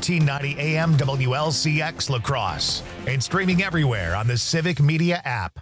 1390 AM WLCX La Crosse and streaming everywhere on the Civic Media app.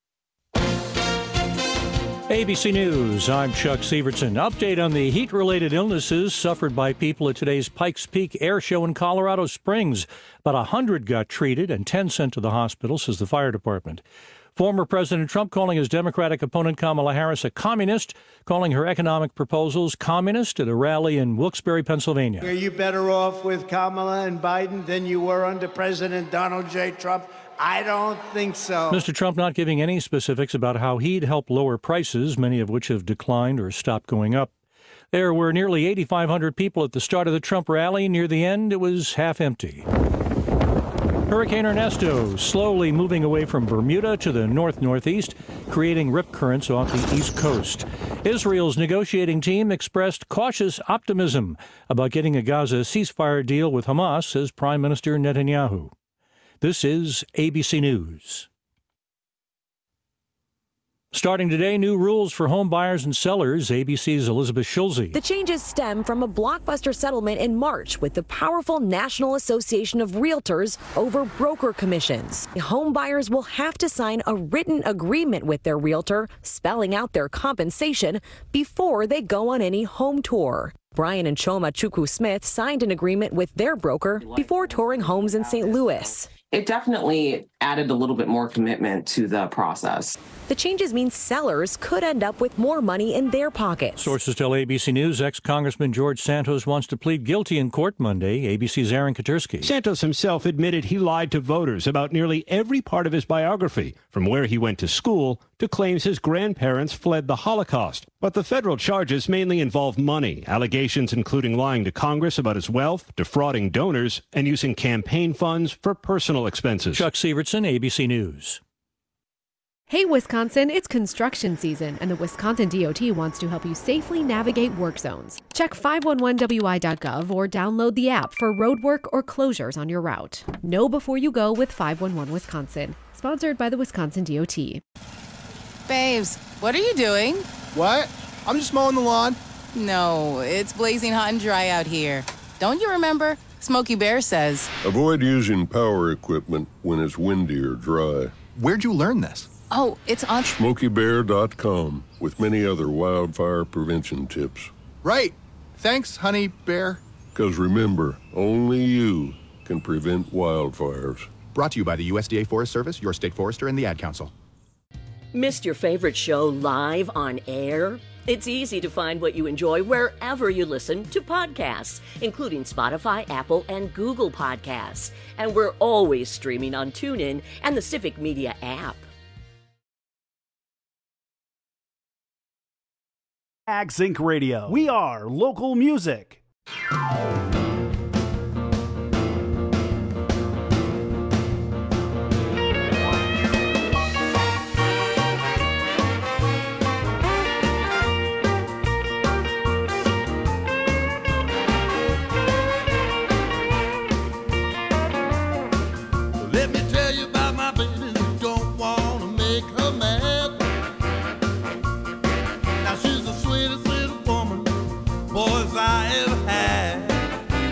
ABC News, I'm Chuck Sievertson. Update on the heat-related illnesses suffered by people at today's Pikes Peak Air Show in Colorado Springs. About 100 got treated and 10 sent to the hospital, says the fire department. Former President Trump calling his Democratic opponent Kamala Harris a communist, calling her economic proposals communist at a rally in Wilkes-Barre, Pennsylvania. Are you better off with Kamala and Biden than you were under President Donald J. Trump? I don't think so. Mr. Trump not giving any specifics about how he'd help lower prices, many of which have declined or stopped going up. There were nearly 8,500 people at the start of the Trump rally. Near the end, it was half empty. Hurricane Ernesto slowly moving away from Bermuda to the north-northeast, creating rip currents off the east coast. Israel's negotiating team expressed cautious optimism about getting a Gaza ceasefire deal with Hamas, says Prime Minister Netanyahu. This is ABC News. Starting today, new rules for home buyers and sellers. ABC's Elizabeth Schulze. The changes stem from a blockbuster settlement in March with the powerful National Association of Realtors over broker commissions. Home buyers will have to sign a written agreement with their realtor, spelling out their compensation before they go on any home tour. Brian and Choma Chukwu-Smith signed an agreement with their broker before touring homes in St. Louis. It definitely added a little bit more commitment to the process. The changes mean sellers could end up with more money in their pockets. Sources tell ABC News ex-Congressman George Santos wants to plead guilty in court Monday. ABC's Aaron Katersky. Santos himself admitted he lied to voters about nearly every part of his biography, from where he went to school to claims his grandparents fled the Holocaust. But the federal charges mainly involve money, allegations including lying to Congress about his wealth, defrauding donors, and using campaign funds for personal expenses. Chuck Sievertson, ABC News. Hey, Wisconsin, it's construction season, and the Wisconsin DOT wants to help you safely navigate work zones. Check 511wi.gov or download the app for roadwork or closures on your route. Know before you go with 511 Wisconsin. Sponsored by the Wisconsin DOT. Babes, what are you doing? What? I'm just mowing the lawn. No, it's blazing hot and dry out here. Don't you remember? Smokey Bear says, avoid using power equipment when it's windy or dry. Where'd you learn this? Oh, it's on SmokeyBear.com with many other wildfire prevention tips. Right. Thanks, Honey Bear. Because remember, only you can prevent wildfires. Brought to you by the USDA Forest Service, your state forester, and the Ad Council. Missed your favorite show live on air? It's easy to find what you enjoy wherever you listen to podcasts, including Spotify, Apple, and Google Podcasts. And we're always streaming on TuneIn and the Civic Media app. AgSync Radio. We are local music. Let me tell you about my baby who don't want to make her mad. Now she's the sweetest little woman boys I ever had.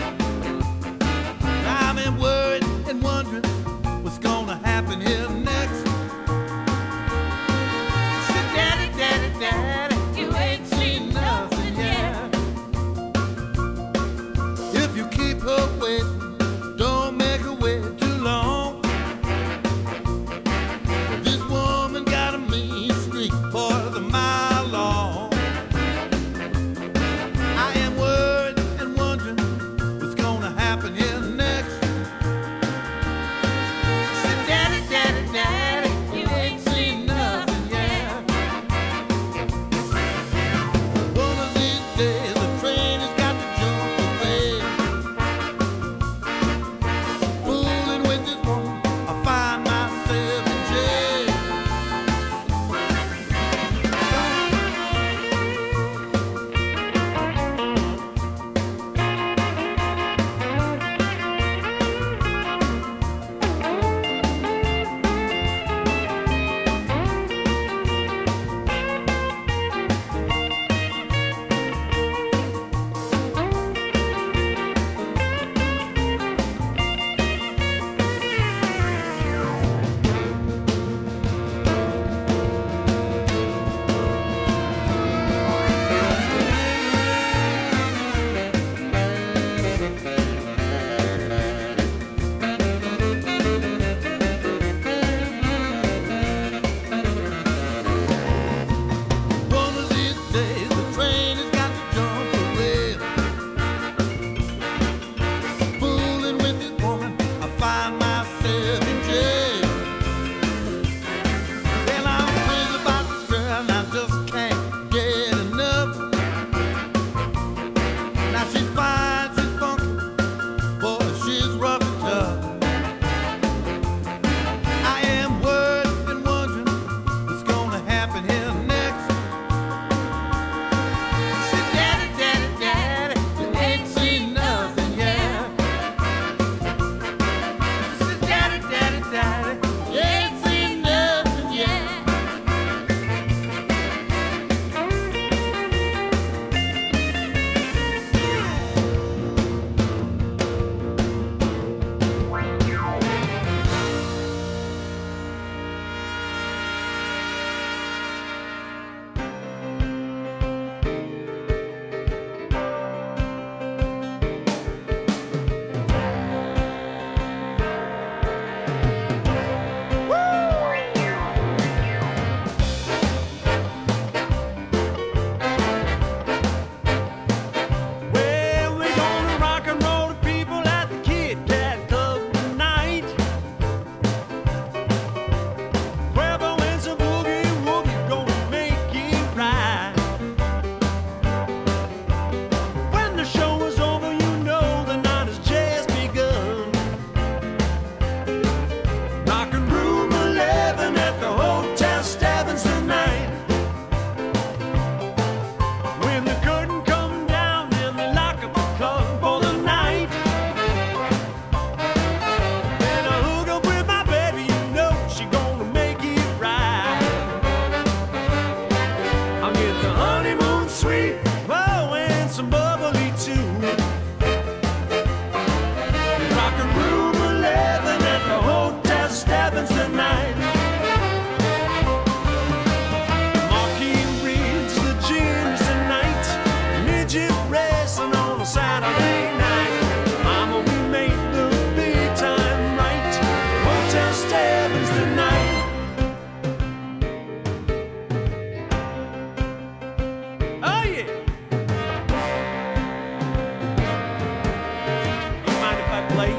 late.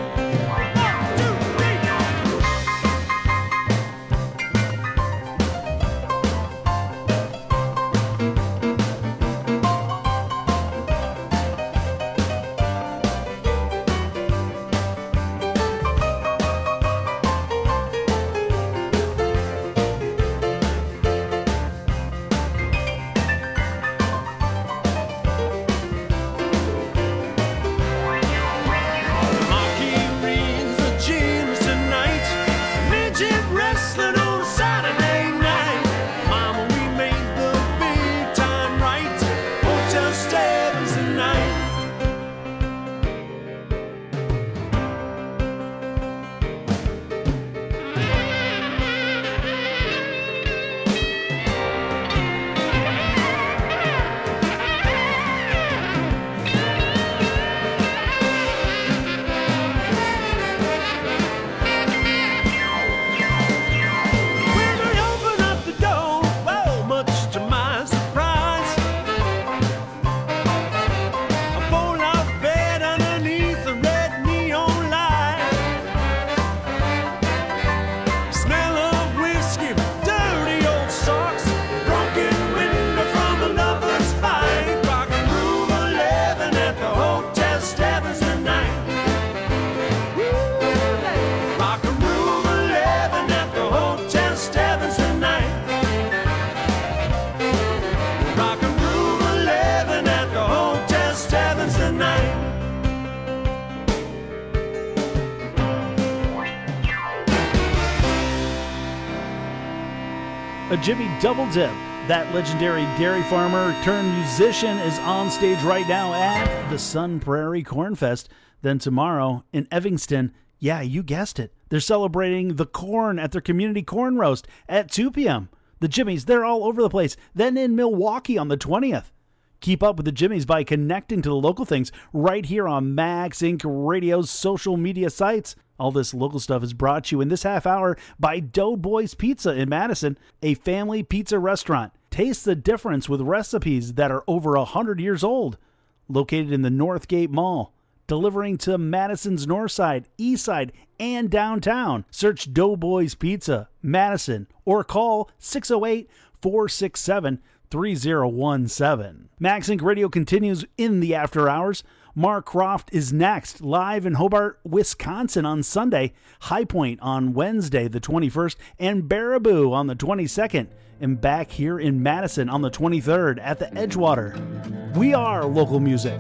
A Jimmy Double Dip. That legendary dairy farmer turned musician is on stage right now at the Sun Prairie Corn Fest. Then tomorrow in Evanston, yeah, you guessed it, they're celebrating the corn at their community corn roast at 2 p.m. The Jimmies, they're all over the place. Then in Milwaukee on the 20th. Keep up with the Jimmies by connecting to the local things right here on Max Inc. Radio's social media sites. All this local stuff is brought to you in this half hour by Doughboys Pizza in Madison, a family pizza restaurant. Taste the difference with recipes that are over 100 years old. Located in the Northgate Mall, delivering to Madison's North Side, East Side, and downtown. Search Doughboys Pizza, Madison, or call 608-467-3017. Max Inc. Radio continues in the after hours. Mark Croft is next, live in Hobart, Wisconsin on Sunday, High Point on Wednesday the 21st, and Baraboo on the 22nd, and back here in Madison on the 23rd at the Edgewater. We are local music.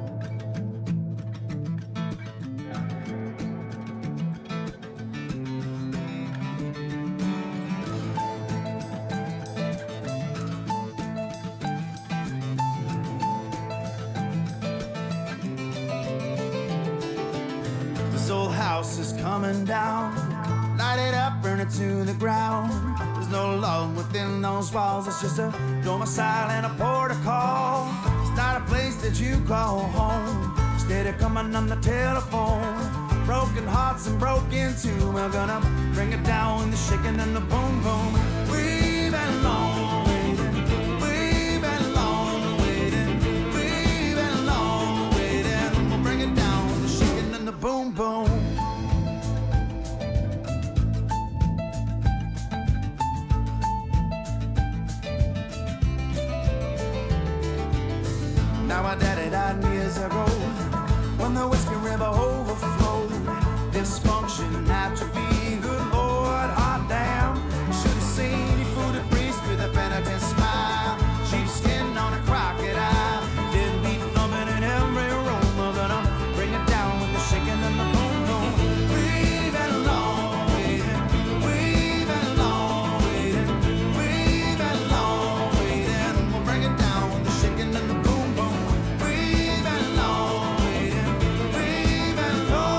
Is coming down, light it up, burn it to the ground. There's no love within those walls. It's just a domicile and a protocol. It's not a place that you call home. Instead of coming on the telephone, broken hearts and broken too. We're gonna bring it down with the shaking and the boom boom. We've been long waiting. We've been long waiting. We've been long waiting. We'll bring it down with the shaking and the boom boom. Now my daddy died years ago when the Whiskey River overflowed. Dysfunction, atrophy, good Lord, hot damn. Should have seen you food a priest with a penitent smile. Cheap skin on a crocodile. Didn't be thumping in every room. We're gonna bring it down with the shaking and the boom boom. We've been long waiting. We've been long waiting. We've been long waiting. We'll bring it down with the shaking and the boom boom. We've been long waiting. We've been long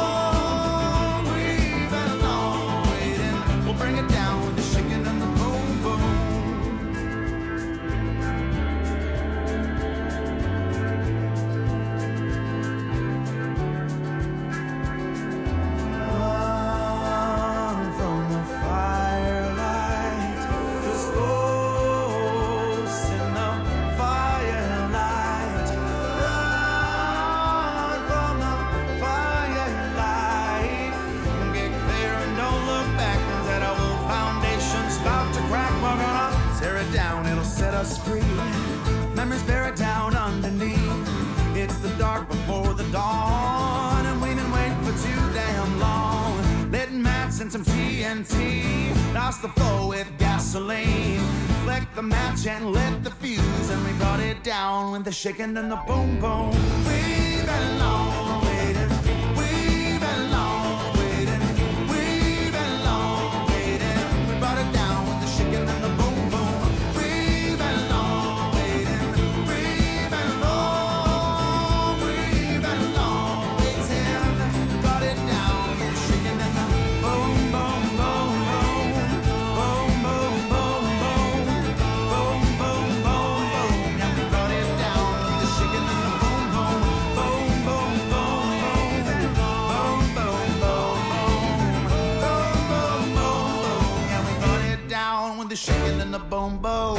TNT. Lost the flow with gasoline. Flick the match and lit the fuse, and we brought it down with the shaking and the boom boom. We've been long waiting. We've been long waiting. We've been long waiting. We brought it down with the shaking and the boom boom. We've been long waiting. We've been long. We've been long waiting. We brought it down with the shaking and the boom boom boom boom. Boom boom boom boom. Boom boom boom boom. And we brought it down with the shaking and the boom boom. Boom boom boom boom. Boom boom boom boom. Boom boom boom boom. And we brought it down with the shaking and the boom boom.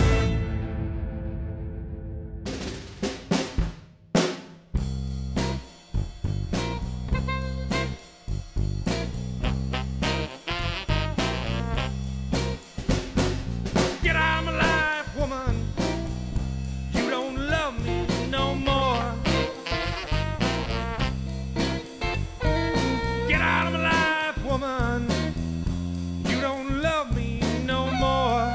Get out of my life, woman. You don't love me no more. Get out of my life, woman. You don't love me no more.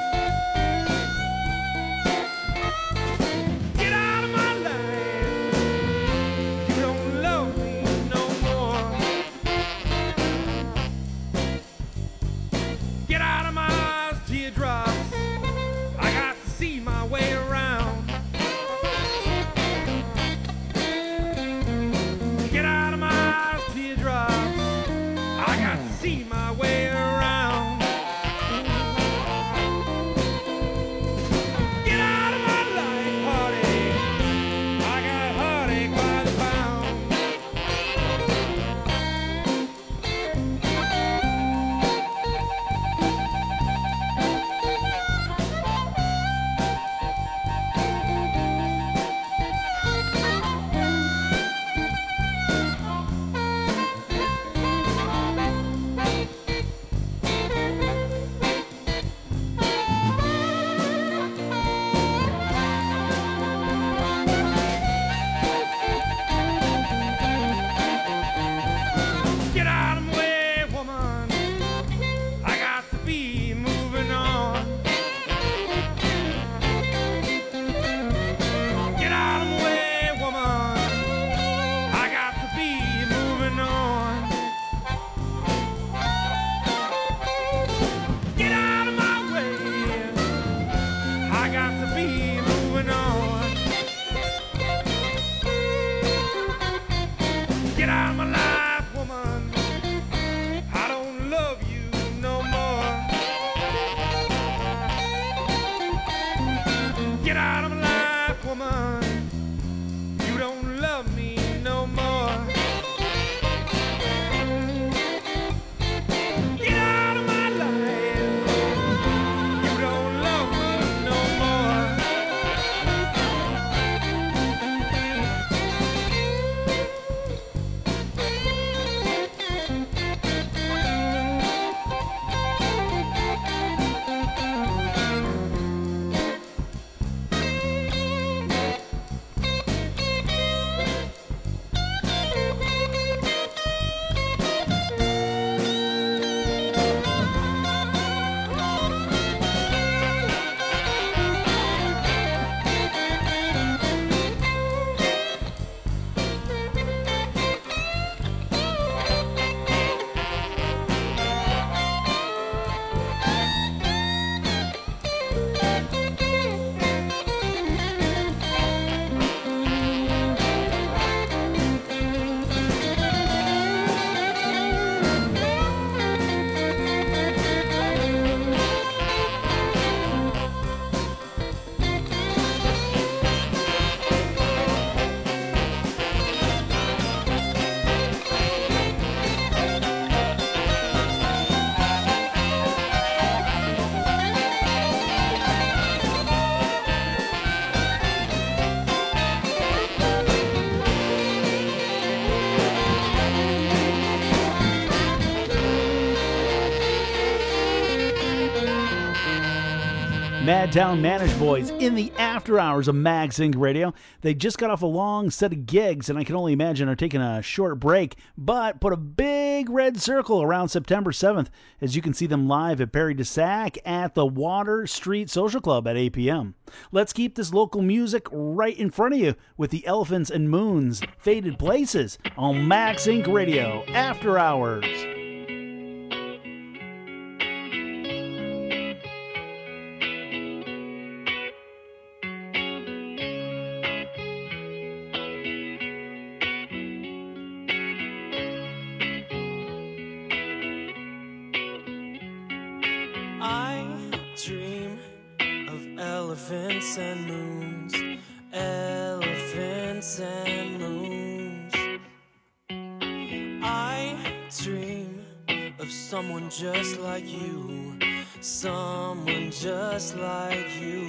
Get out of my life. You don't love me no more. Get out of my eyes, teardrops. I got to see my way around. Get out of my eyes, teardrops. I got to see my way around. Get out of my life, heartache. I got heartache by the pound. Get out of my way, woman. I got to be moving on. Get out of my way, woman. I got to be moving on. Get out of my way. I got to be moving on. Get out of my life, woman. I don't love you no more. Get out of my life, woman. You don't love me no more. Get out of my life. You don't love me no more. Madtown Managed Boys in the afternoon. After Hours of Mag Sync Radio. They just got off a long set of gigs, and I can only imagine are taking a short break, but put a big red circle around September 7th as you can see them live at Perry DeSac at the Water Street Social Club at 8 p.m. Let's keep this local music right in front of you with the Elephants and Moons, Faded Places on Mag Sync Radio. After Hours. Elephants and moons, elephants and moons. I dream of someone just like you, someone just like you.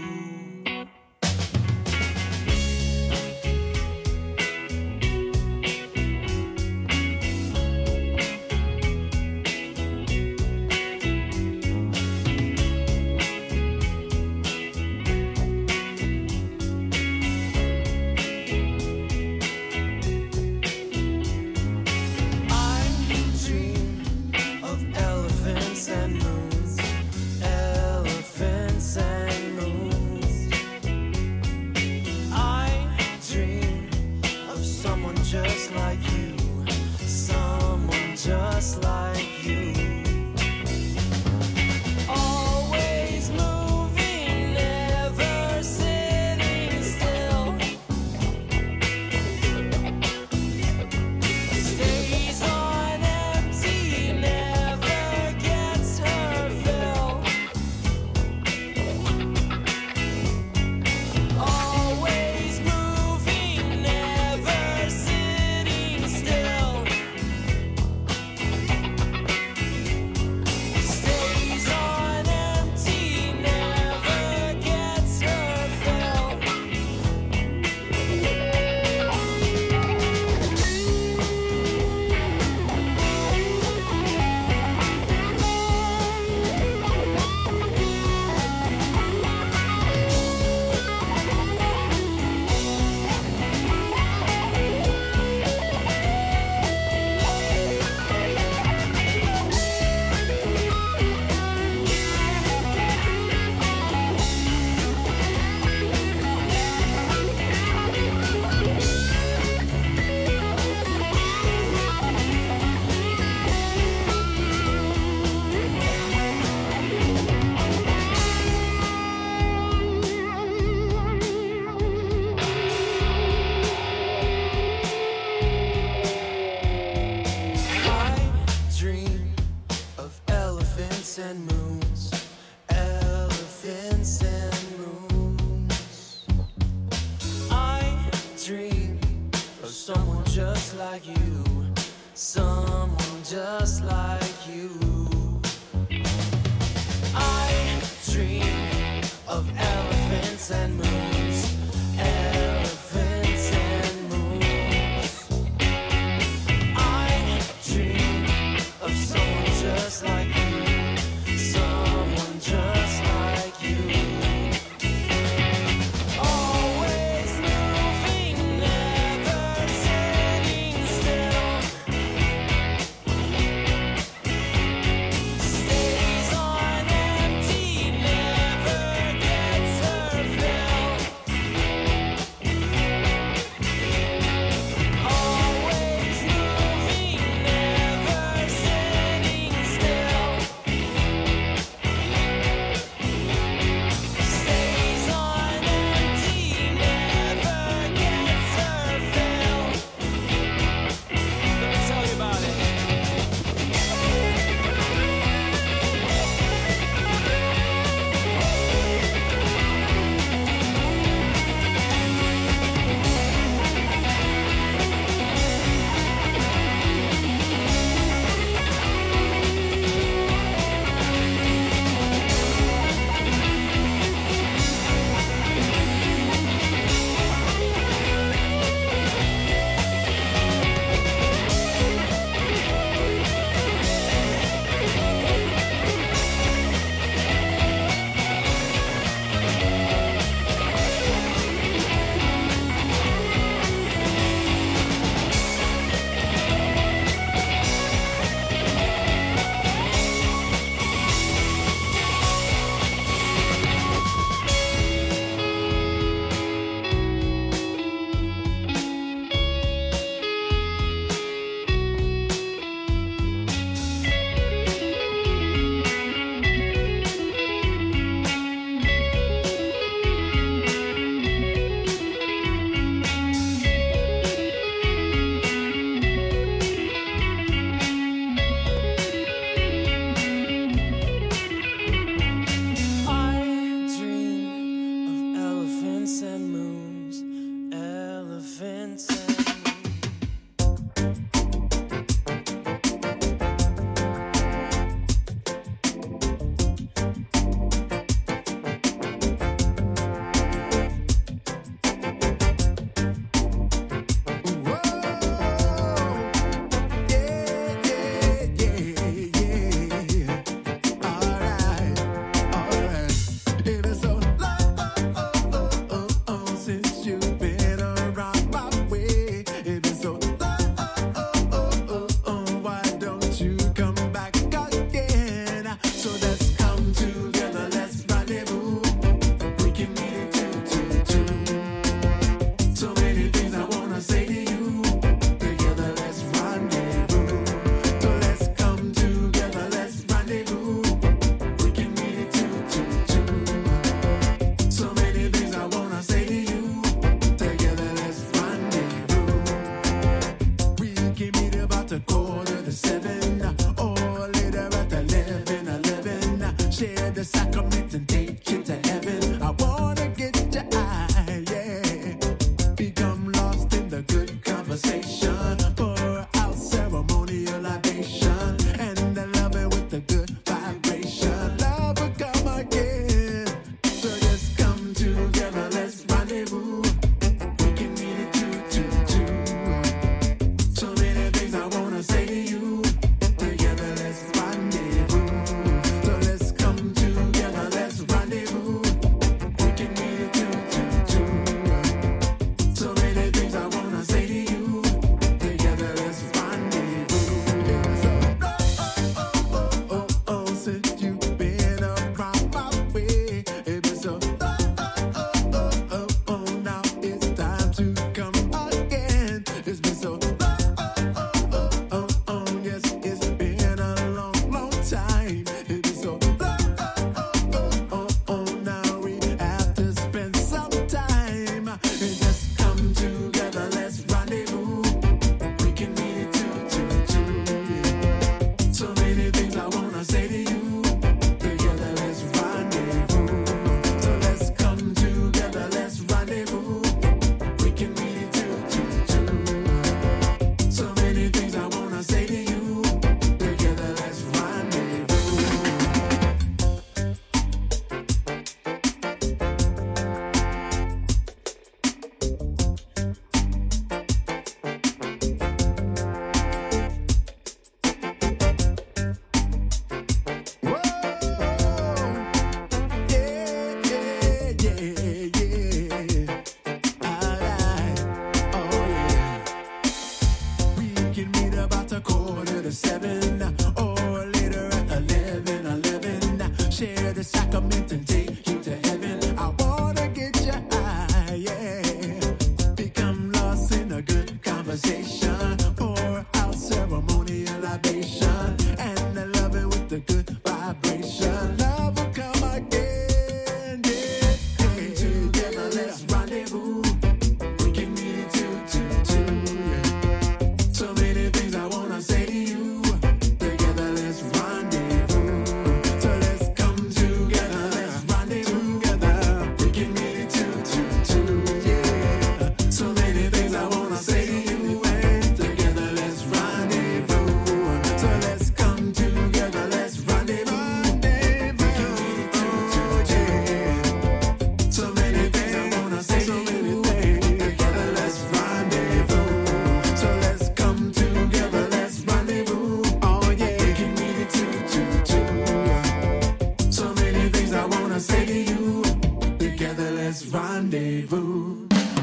or later at 11. Share the sacrament and take you to heaven. I wanna get you high, yeah. Become lost in a good conversation. Pour out ceremonial libation and the loving with the good vibration. Love will come again, yeah. Come together, let's rendezvous. We can meet two, yeah. So many things I wanna say to you. Together, let's rendezvous. So let's come together, let's rendezvous together. We can meet two, yeah. So many things I wanna say to you. And together, let's rendezvous. So let's come together, let's rendezvous. We can meet two, yeah. So many things I wanna say to you. Together, let's rendezvous. So let's come together, let's rendezvous. Oh yeah, we can meet two. So many things I wanna say to you. Together, let's rendezvous.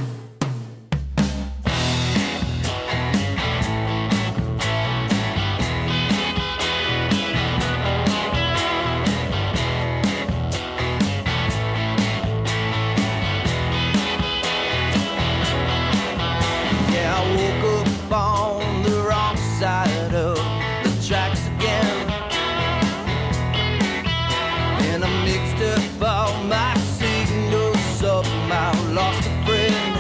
Yeah, I woke up on the wrong side of the tracks again, and I mixed up all my signals, somehow lost a friend.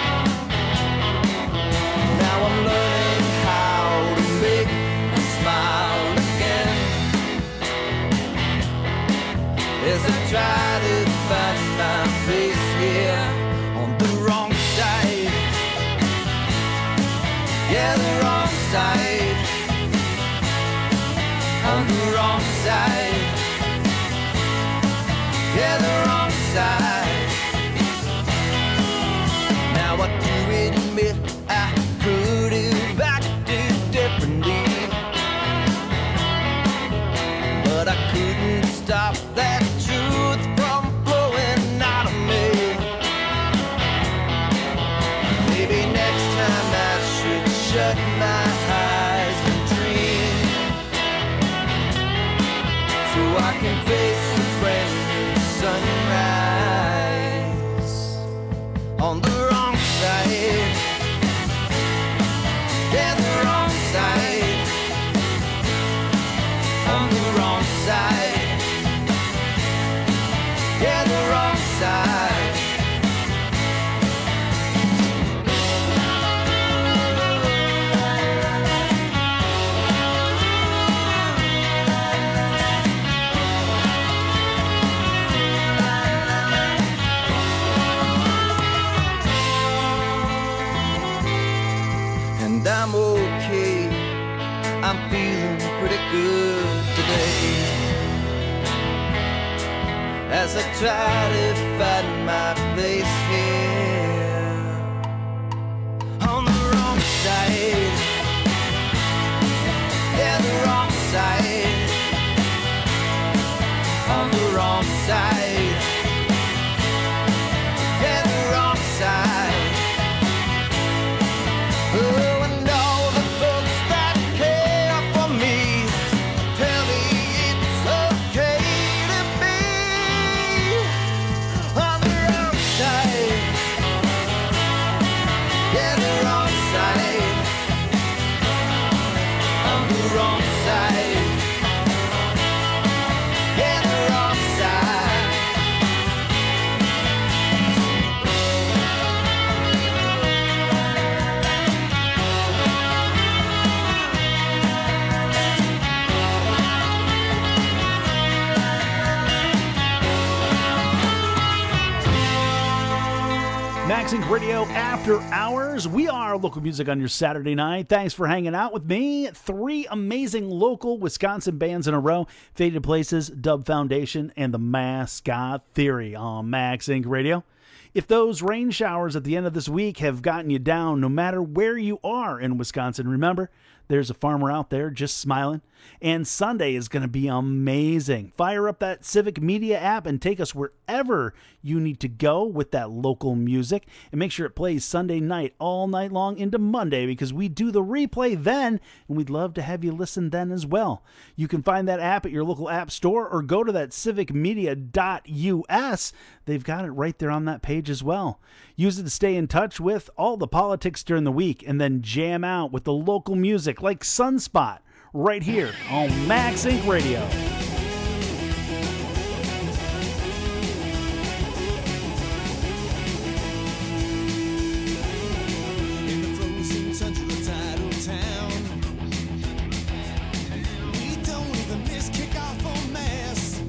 Now I'm learning how to make a smile again, as I try to find my place here on the wrong side. Yeah, the wrong side. On the wrong side. Yeah, the wrong side. Now I do admit I could have acted differently, but I couldn't stop that truth from flowing out of me. Maybe next time I should shut my eyes and dream, so I can face a brand new sunrise. On the wrong side. Yeah, the wrong side. On the wrong side. Yeah, the wrong side. And I'm okay, I'm feeling pretty good today, as I try to find my place here on the wrong side. Yeah, the wrong side. On the wrong side. Yeah, the wrong side. Oh, and all the folks that care for me tell me it's okay to be on the wrong side. Yeah, the wrong side. On the wrong side. Yeah, the wrong side. MaxInc Radio After Hours. We are local music on your Saturday night. Thanks for hanging out with me. 3 amazing local Wisconsin bands in a row. Faded Places, Dub Foundation, and the Mascot Theory on MaxInc Radio. If those rain showers at the end of this week have gotten you down, no matter where you are in Wisconsin, remember, There's a farmer out there just smiling. And Sunday is going to be amazing. Fire up that Civic Media app and take us wherever you need to go with that local music. And make sure it plays Sunday night all night long into Monday, because we do the replay then, and we'd love to have you listen then as well. You can find that app at your local app store or go to that civicmedia.us. They've got it right there on that page as well. Use it to stay in touch with all the politics during the week, and then jam out with the local music like Sunspot right here on Max Inc. Radio. In the frozen tundra tidal town, we don't even miss kickoff or mass.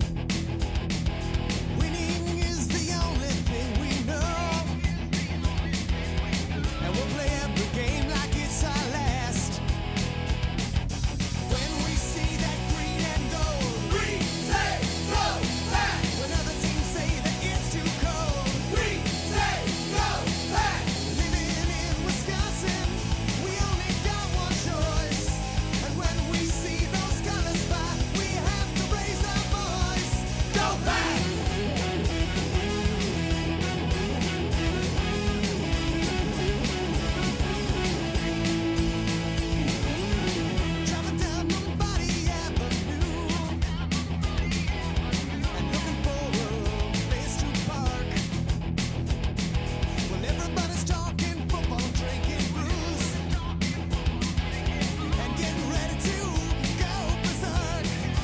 Winning is the only thing we know, and we'll play every game like it's our last. When we see that green and gold, we say go back. When other teams say that it's too cold, we say go back. Living in Wisconsin, we only got one choice. And when we see those colors fly, we have to raise our voice. Go back. Driving down Lombardi Avenue and looking for a place to park. Well, everybody's talking football, drinking brews, and getting ready to go berserk.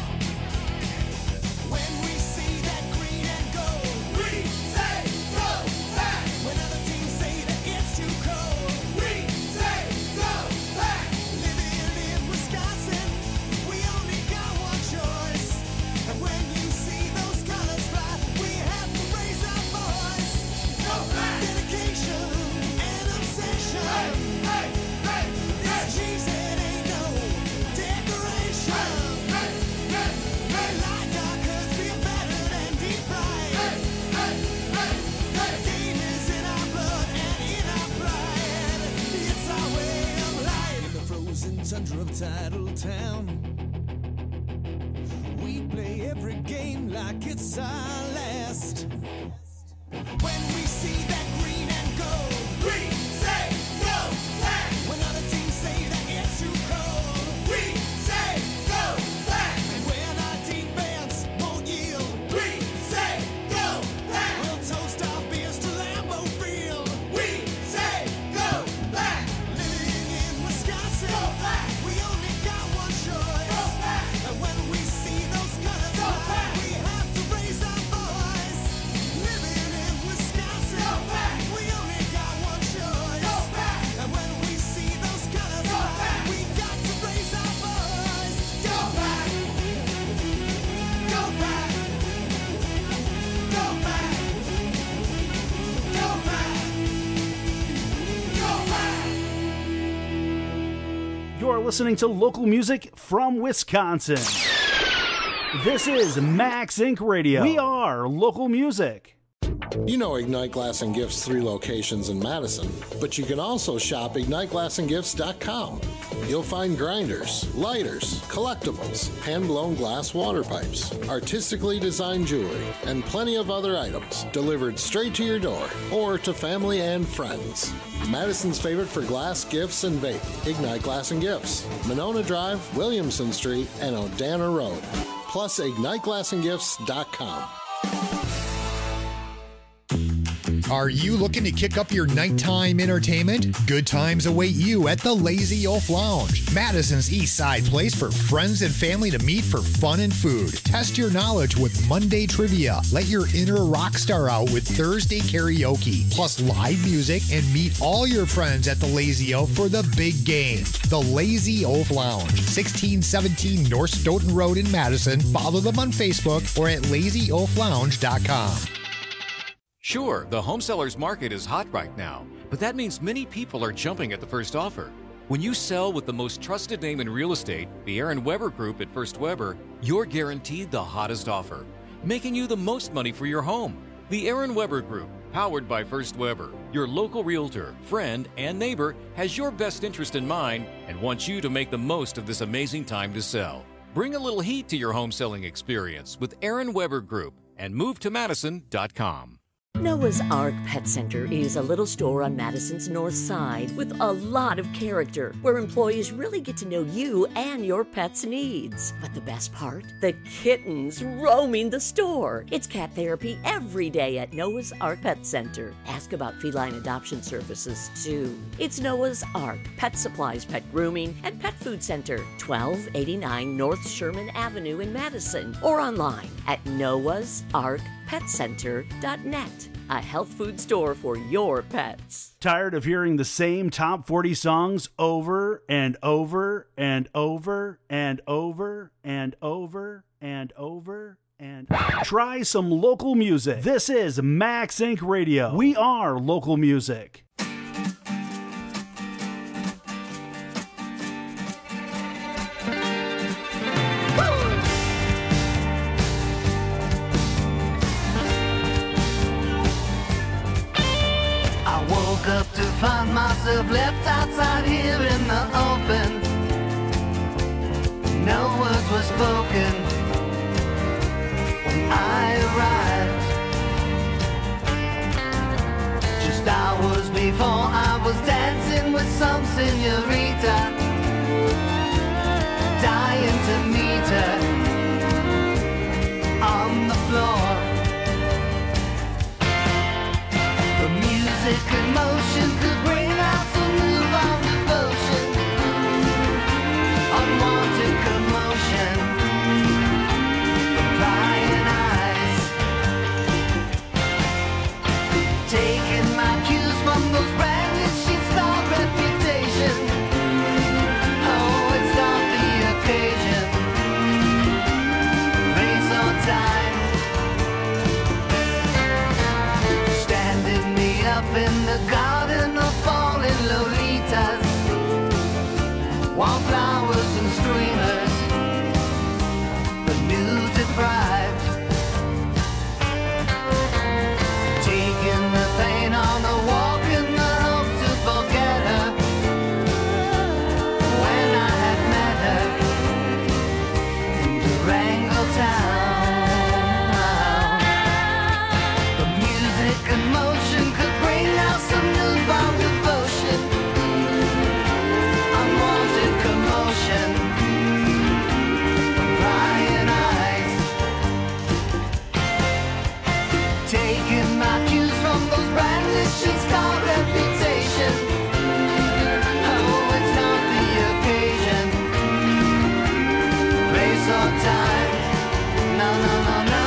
When we see that green and gold, we say go back. When other teams say that it's too cold, we say go back. Living in Wisconsin, we only got one choice. And when you see those colors fly, we have to raise our voice. Go back. Dedication and obsession. Hey, hey, hey, this cheese it ain't no decoration. Hey, hey, hey, like our cuts being battered and deep fried. Hey, hey, hey, hey, the game is in our blood and in our pride. It's our way of life. In the frozen tundra of tidal town, we play every game like it's our last. When we see that green and gold, we say go back. When other teams say that it's too cold, we say go back. And when our deep bands won't yield, we say go back. We'll toast our beers to Lambeau Field, we say go back. Living in Wisconsin, go back. We only got one choice. Go back. And when we see those colors go back, we have to raise our voice. Living in Wisconsin, go back. We only got one choice. Go back. And when we see those colors go back, we got to raise our voice. Go back. Go back. Go back. Go back. Go back. You're listening to local music from Wisconsin. This is Max Inc. Radio. We are local music. You know Ignite Glass and Gifts' 3 locations in Madison, but you can also shop IgniteGlassandGifts.com. You'll find grinders, lighters, collectibles, hand-blown glass water pipes, artistically designed jewelry, and plenty of other items delivered straight to your door or to family and friends. Madison's favorite for glass, gifts, and vape, Ignite Glass and Gifts, Monona Drive, Williamson Street, and Odana Road. Plus IgniteGlassandGifts.com. Are you looking to kick up your nighttime entertainment? Good times await you at the Lazy Oaf Lounge, Madison's East Side place for friends and family to meet for fun and food. Test your knowledge with Monday trivia. Let your inner rock star out with Thursday karaoke, plus live music, and meet all your friends at the Lazy Oaf for the big game. The Lazy Oaf Lounge, 1617 North Stoughton Road in Madison. Follow them on Facebook or at lazyoaflounge.com. Sure, the home sellers market is hot right now, but that means many people are jumping at the first offer. When you sell with the most trusted name in real estate, the Aaron Weber Group at First Weber, you're guaranteed the hottest offer, making you the most money for your home. The Aaron Weber Group, powered by First Weber. Your local realtor, friend, and neighbor has your best interest in mind and wants you to make the most of this amazing time to sell. Bring a little heat to your home selling experience with Aaron Weber Group and move to Madison.com. Noah's Ark Pet Center is a little store on Madison's north side with a lot of character, where employees really get to know you and your pet's needs. But the best part? The kittens roaming the store. It's cat therapy every day at Noah's Ark Pet Center. Ask about feline adoption services, too. It's Noah's Ark Pet Supplies, Pet Grooming, and Pet Food Center, 1289 North Sherman Avenue in Madison, or online at noahsarkpetcenter.net. A health food store for your pets. Tired of hearing the same top 40 songs over and over and over and over and over and over and try some local music. This is Max Inc. Radio. We are local music. Up to find myself left outside here in the open. No words were spoken when I arrived. Just hours before I was dancing with some señorita, dying to meet her on the floor. Music and motion could bring out some newfound devotion, unwanted commotion from prying eyes, taking my cues from those brandishing star reputation. Oh, it's not the occasion, race or time. Up in the garden of falling Lolitas, wildflowers and streamers, but new deprived, taking the pain on the walk in the hope to forget her. When I had met her in Durango town, the music and motion could now some newfound devotion, unwanted commotion, prying eyes, taking my cues from those brandishing star reputation. Oh, it's not the occasion, place or time. No, no, no, no.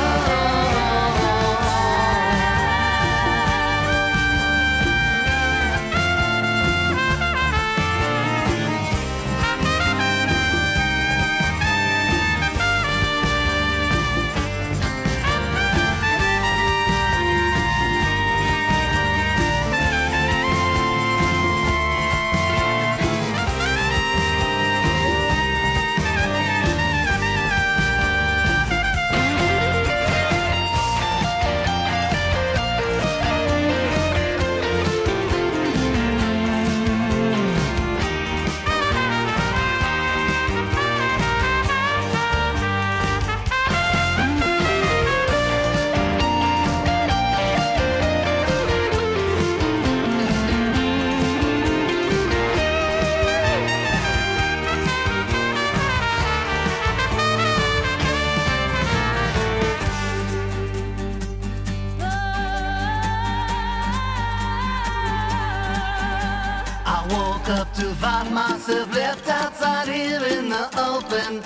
Up to find myself left outside here in the open.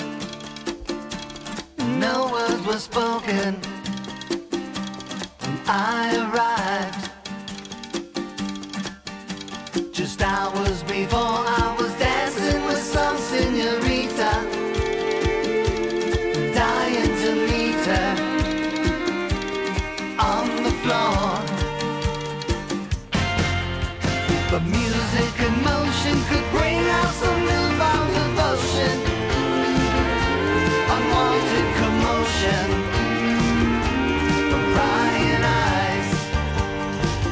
No words were spoken when I arrived. Just hours before I was dancing with some señorita, dying to meet her on the floor. The music and motion could bring out some newfound devotion, unwanted commotion from prying eyes,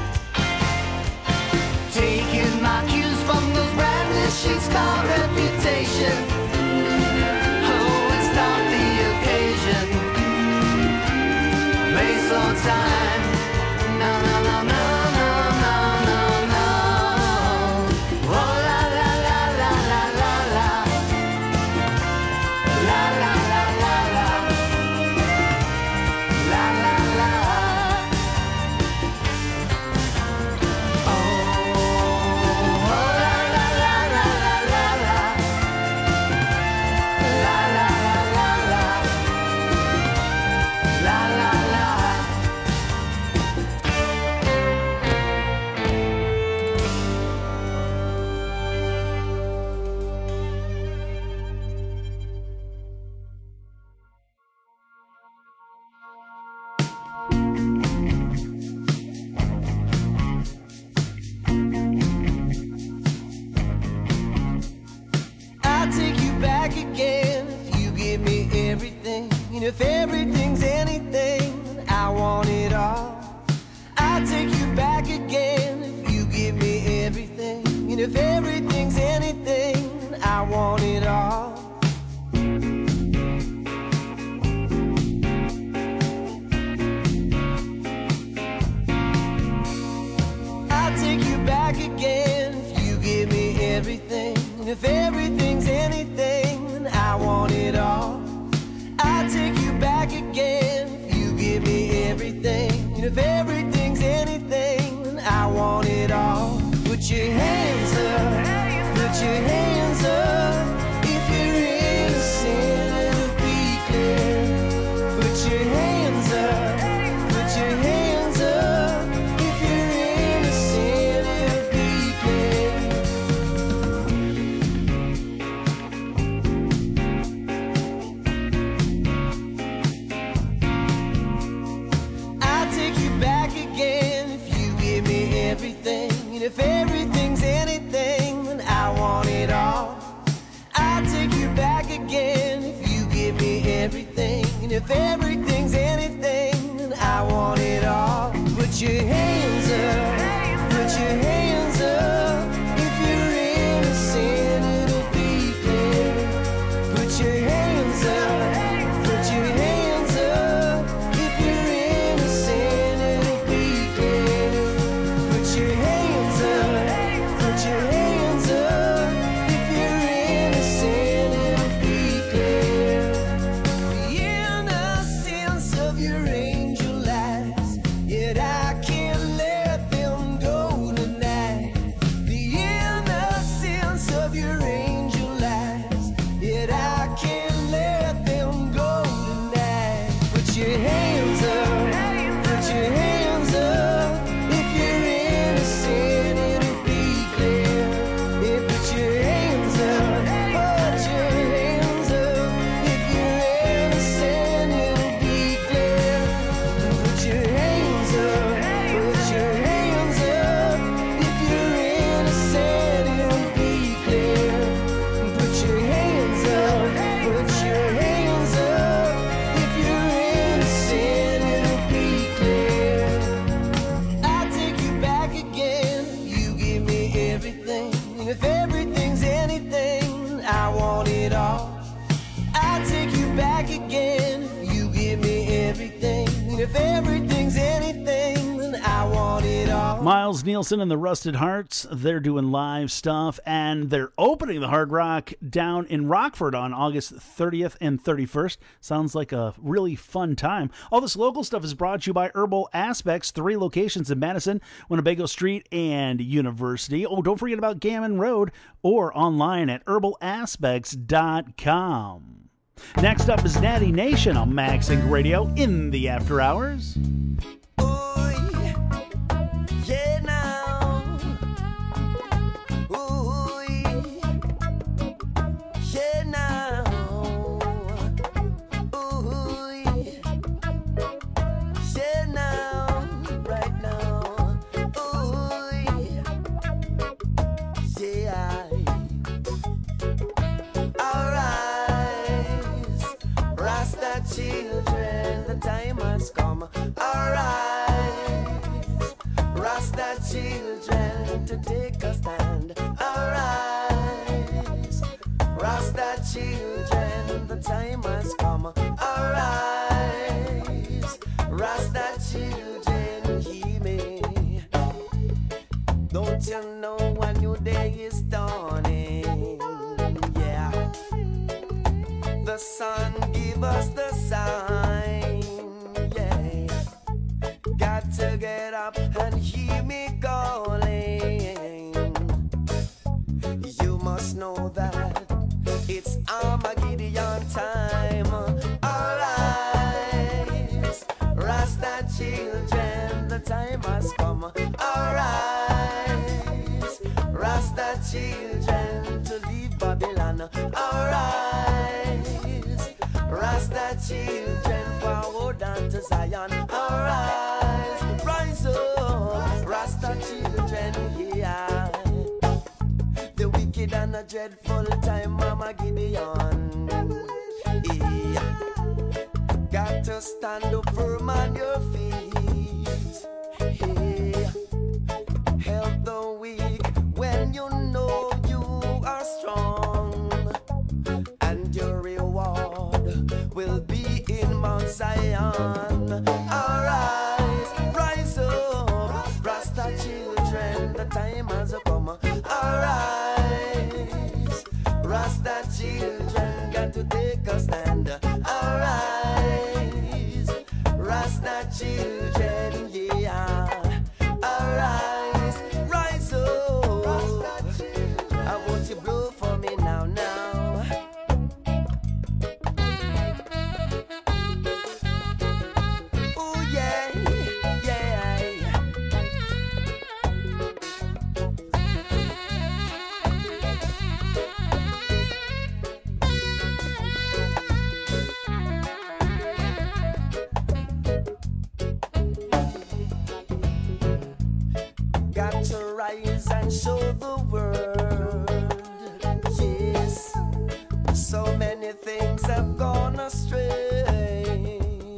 everything, and if everything's anything, then I want it all. I'll take you back again if you give me everything, and if everything's anything, then I want it all. I'll take you back again if you give me everything, and if everything's anything, then I want it all. I'll take you back again if you give me everything, and if everything's anything, then I want it all. Put your hands up, put your hands up, if you're innocent, it'll be clear. Put your hands up, put your hands up, if you're innocent, it'll be clear. I'll take you back again if you give me everything, and if everything's anything, then I want it all. I'll take you back again if you give me everything, and if everything's anything, then I want it all. Put your hands up, put your hands up, if you're innocent, it'll be clear. Put your hands up, put your hands up, if you're innocent, it'll be clear. Put your hands up, put your hands up, if you're innocent, it'll be clear. The innocence of your angel eyes, yet I can't let them go tonight. The innocence of your angel eyes, yet I can't let them go tonight. Put your hands up, put your hands up, if you're innocent, it'll be clear. Yeah, put your hands up, put your hands up, if you're innocent, it'll be clear. Put your hands up, put your hands up, if you're innocent, it'll be clear. Put your hands up, put your hands up, if you're innocent, it'll be clear. I'll take you back again if you give me everything, and if everything's anything, then I want it all. I'll take you back again if you give me everything, and if everything's anything, then I want it all. Miles Nielsen and the Rusted Hearts, they're doing live stuff, and they're opening the Hard Rock down in Rockford on August 30th and 31st. Sounds like a really fun time. All this local stuff is brought to you by Herbal Aspects, 3 locations in Madison, Winnebago Street, and University. Oh, don't forget about Gammon Road, or online at herbalaspects.com. Next up is Natty Nation on Max Inc. Radio in the After Hours. Yeah, now. Ooh, yeah, now. Ooh, yeah, now. Right now. Ooh, yeah. Arise, Rasta children, the time has come. Arise, Rasta children, to take a stand. Arise, Rasta children, the time has come. Arise, Rasta children, hear me. Don't you know a new day is dawning? Yeah. The sun give us the sign. Yeah. Got to get up and hear me calling. You must know that it's Armageddon time. Arise, Rasta children, the time has come. Arise, Rasta children, to leave Babylon. Arise, Rasta children, forward unto Zion. Arise, rise up, Rasta children, yeah. The wicked and a dreadful time, Mama Gideon. Yeah. stand up firm on your feet. Hey, help the weak when you know you are strong, and your reward will be in Mount Zion. Arise, rise up, Rasta children, the time has come. Arise, Rasta children, got to take a stand. Arise, Rasta children, yeah. Arise, rise up. I want you blow for me now, now. Oh yeah, yeah. Got to rise and show the world. Yes, so many things have gone astray.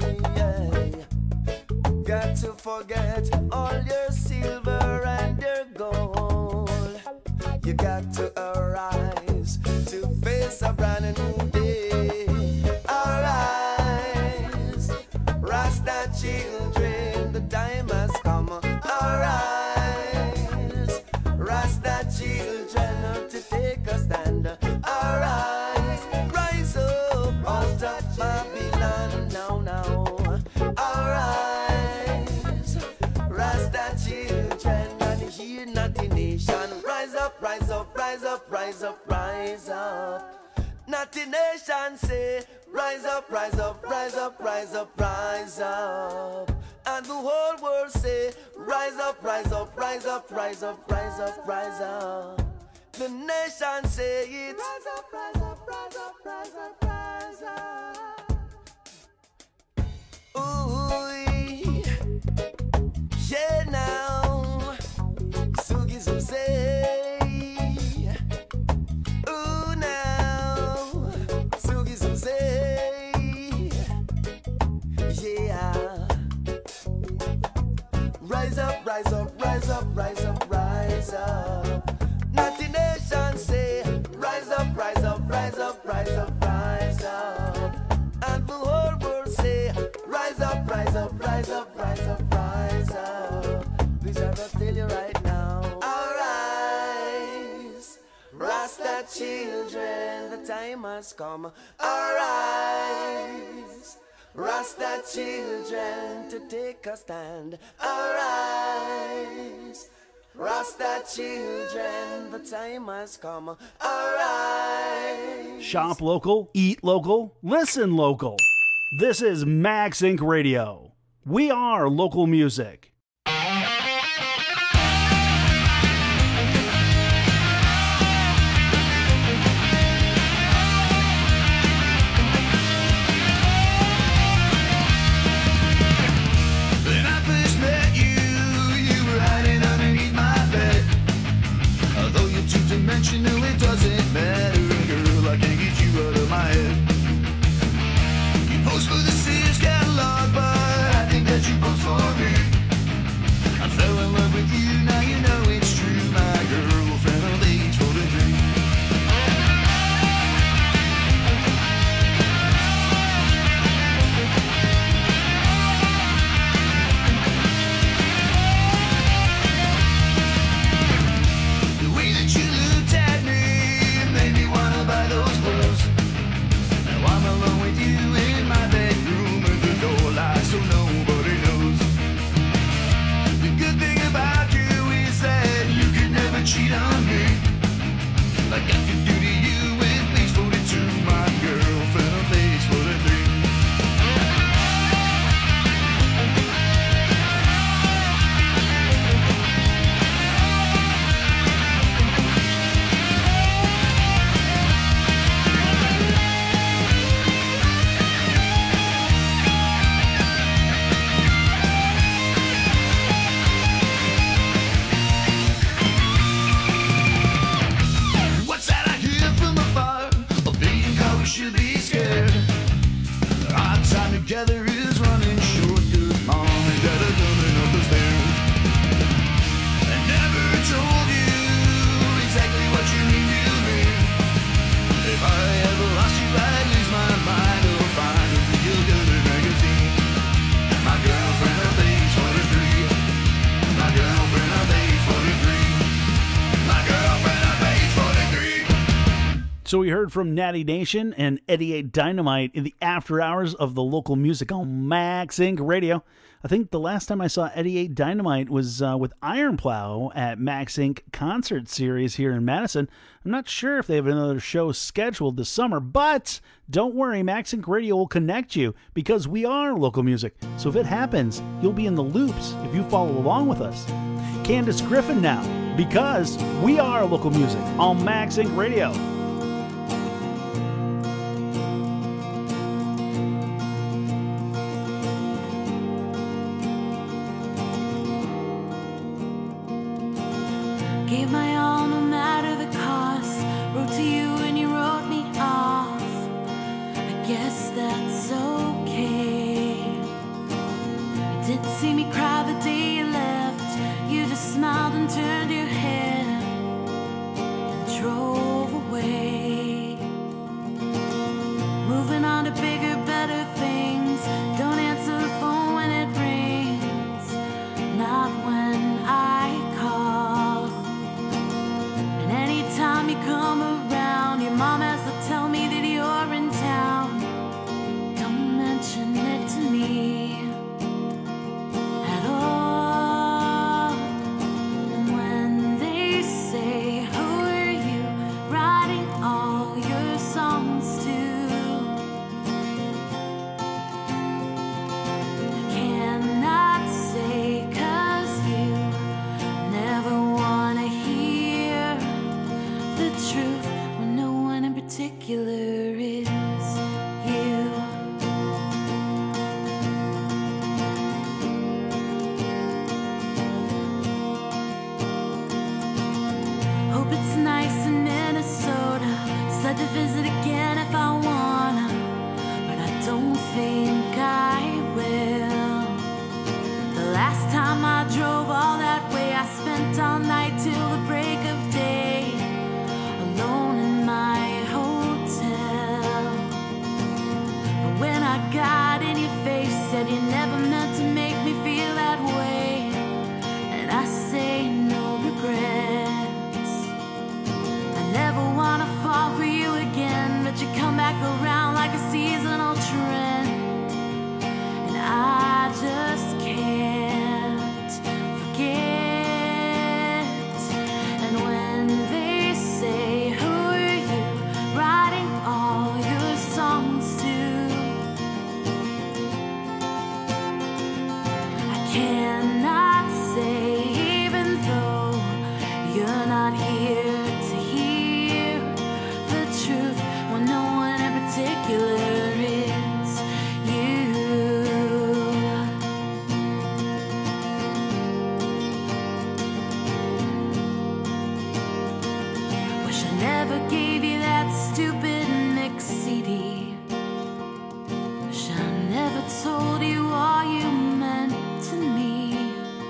Got to forget all your silver and your gold. You got to arise to face a brand new day. Arise, Rasta children, the time has come. Arise, Rasta children, to take a stand. Arise, rise up out of Babylon now, now. Arise, Rasta children, and hear not the nation. Rise up, rise up, rise up, rise up, rise up. Not the nation say, rise up, rise up, rise up, rise up, rise up. And the whole world say, rise up, rise up, rise up, rise up, rise up, rise up. The nation say it, rise up, rise up, rise up, rise up, rise up. Ooh, yeah now, Sugi say, ooh now, Sugi say, yeah. Rise up, rise up, rise up, rise up, rise up. Not the nation say, rise up, rise up, rise up, rise up, rise up. And the whole world say, rise up, rise up, rise up, rise up, rise up. Please I must tell you right now. Arise, Rasta children, the time has come. Arise, Rasta children, to take a stand. Arise, Rasta children, the time has come. Arise. Shop local, eat local, listen local. This is Max Inc. Radio. We are local music. When I first met you, you were hiding underneath my bed. Although you're two-dimensional, it doesn't matter, girl, I can't get you out of my head. You post for the Sears catalog, but I think that you post for me. I fell in love with you, now you know it's true, my girlfriend of age 43. The way that you looked at me made me wanna buy those clothes. Now I'm alone with you in my bedroom with the door locked so nobody knows. The good thing about you is that you could never cheat on me, like I could do to you with Page 42, my girlfriend of Page 43. What's that I hear from afar? A being called we should be scared. Our time together is So we heard from Natty Nation and 88 Dynamite in the after hours of the local music on Max Inc. Radio. I think the last time I saw 88 Dynamite was with Iron Plow at Max Inc. Concert Series here in Madison. I'm not sure if they have another show scheduled this summer, but don't worry, Max Inc. Radio will connect you because we are local music. So if it happens, you'll be in the loops if you follow along with us. Candace Griffin now, because we are local music on Max Inc. Radio. Gave my all no matter the cost. Wrote to you and you wrote me off. I guess that's okay. You didn't see me cry the day you left. You just smiled and turned your head and drove away. Moving on to bigger, better things. Don't answer the phone when it rings. Not when I call. And anytime you come around, your mom has to tell me that you're in town. Don't mention it to me at all. And when they say, who are you writing all your songs to? I cannot say 'cause you never wanna hear the truth when no one in particular is you. Hope it's nice in Minnesota. Said to visit again if I wanna, but I don't think I will. The last time I drove all that way, I spent all night till the break of day, alone in my hotel. But when I got in your face, said you never meant to make me feel that way, and I say no regrets. I never wanna fall for you again, but you come back around like a seasonal trend, and I just can't forget. And when they say, who are you writing all your songs to? I cannot say, even though you're not here to hear the truth when no one in particular is you. Wish I never gave you that stupid mix CD. Wish I never told you all you meant to me.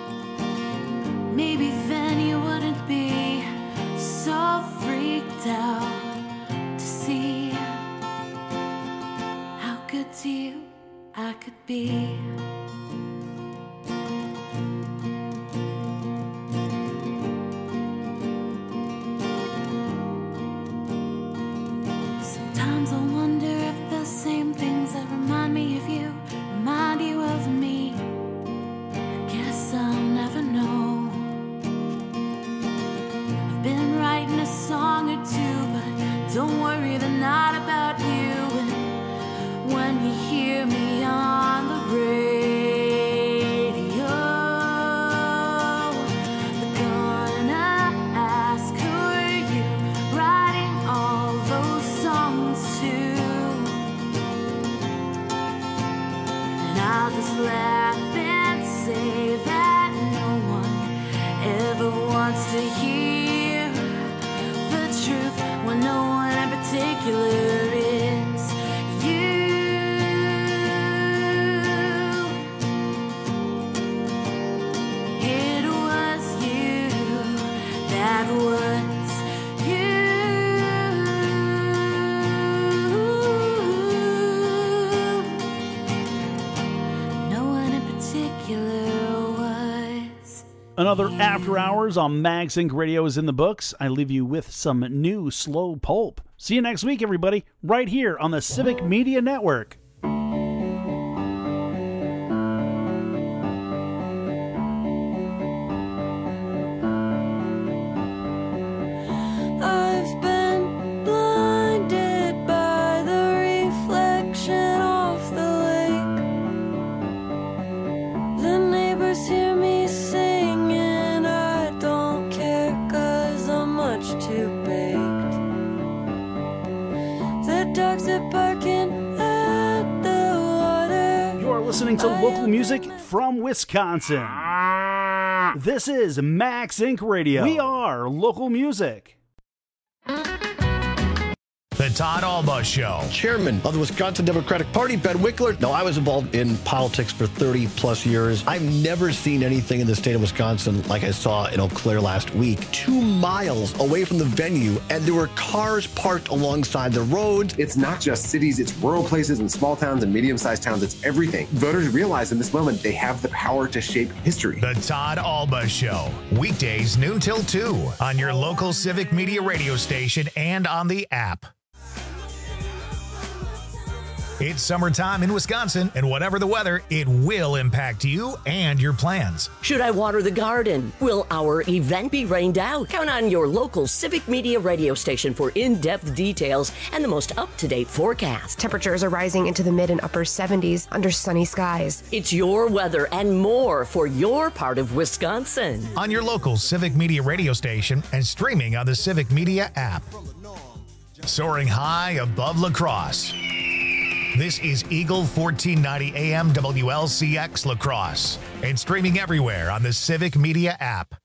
Maybe then you wouldn't be so freaked out to see how good to you I could be. Sometimes I wonder if the same things that remind me of you remind you of me. I guess I'll never know. I've been writing a song or two, but don't worry, they're not about you. And when you hear me on the radio, they're gonna ask, who are you writing all those songs to? And I'll just laugh and say that no one ever wants to hear the truth when no one in particular is you. It was you that was you. No one in particular was. Another After Hours on Max Inc. Radio is in the books. I leave you with some new Slow Pulp. See you next week, everybody, right here on the Civic Media Network. I've been blinded by the reflection of the lake. The neighbors hear me sing and I don't care 'cause I'm much too baked. The dogs are barking at the water. You're listening to local music from Wisconsin. This is Max Inc. Radio. We are local music. The Todd Alba Show. Chairman of the Wisconsin Democratic Party, Ben Wickler. Now, I was involved in politics for 30 plus years. I've never seen anything in the state of Wisconsin like I saw in Eau Claire last week. 2 miles away from the venue, and there were cars parked alongside the roads. It's not just cities, it's rural places and small towns and medium-sized towns. It's everything. Voters realize in this moment they have the power to shape history. The Todd Alba Show. Weekdays noon till 2 on your local Civic Media radio station and on the app. It's summertime in Wisconsin, and whatever the weather, it will impact you and your plans. Should I water the garden? Will our event be rained out? Count on your local Civic Media radio station for in-depth details and the most up-to-date forecast. Temperatures are rising into the mid and upper 70s under sunny skies. It's your weather and more for your part of Wisconsin. On your local Civic Media radio station and streaming on the Civic Media app. Soaring high above La Crosse. This is Eagle 1490 AM WLCX La Crosse and streaming everywhere on the Civic Media app.